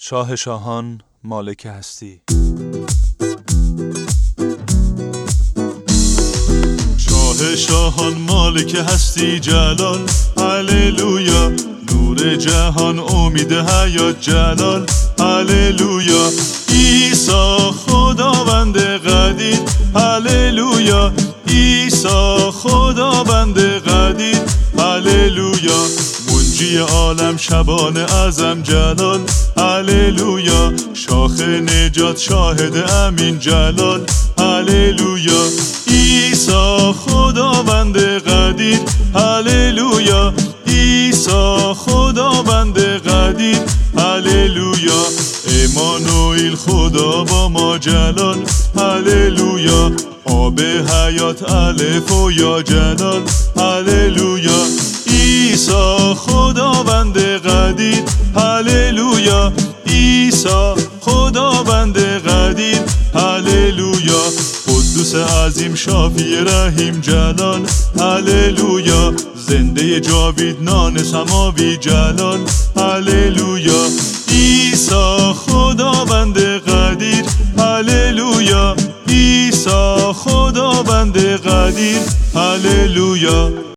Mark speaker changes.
Speaker 1: شاه شاهان، مالک هستی.
Speaker 2: شاه شاهان، مالک هستی جلال، هللویا. نور جهان، امید حیات جلال، هللویا. عیسی خداوند قدیر، هللویا. عیسی خداوند قدیر، هللویا. منجی عالم، شبان اعظم جلال، هللویا. شاخ نجات، شاهد امین جلال، هللویا. عیسی خداوند قدیر، هللویا. عیسی خداوند قدیر، هللویا. امانوئیل، خدا با ما جلال، هللویا. آب حیات، الف و یا جلال، هللویا. عیسی خداوند قدیر، هللویا. عیسی خداوند قدیر، هللویا. قدوس عظیم، شافی رحیم جلال، هللویا. زنده جاویدان سماوی جلال، هللویا. عیسی خداوند قدیر، هللویا. عیسی خداوند قدیر، هللویا.